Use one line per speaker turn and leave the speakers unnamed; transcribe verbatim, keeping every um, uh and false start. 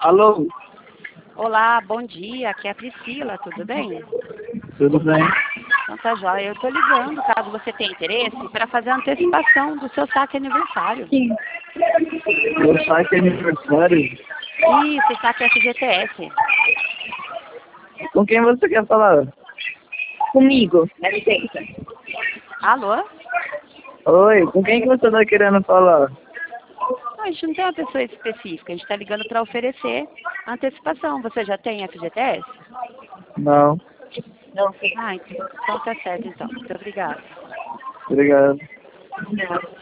Alô?
Olá, bom dia. Aqui é a Priscila, tudo bem?
Tudo bem?
Então tá joia. Eu estou ligando, caso você tenha interesse, para fazer a antecipação do seu saque aniversário.
Sim. Meu saque é aniversário.
Isso, saque F G T S.
Com quem você quer falar?
Comigo, dá licença.
Alô?
Oi, com quem que você tá querendo falar?
Não, a gente não tem uma pessoa específica, a gente está ligando para oferecer antecipação. Você já tem F G T S?
Não.
Não sei.
Ah, então tá certo então. Muito obrigada.
Obrigado.
Não.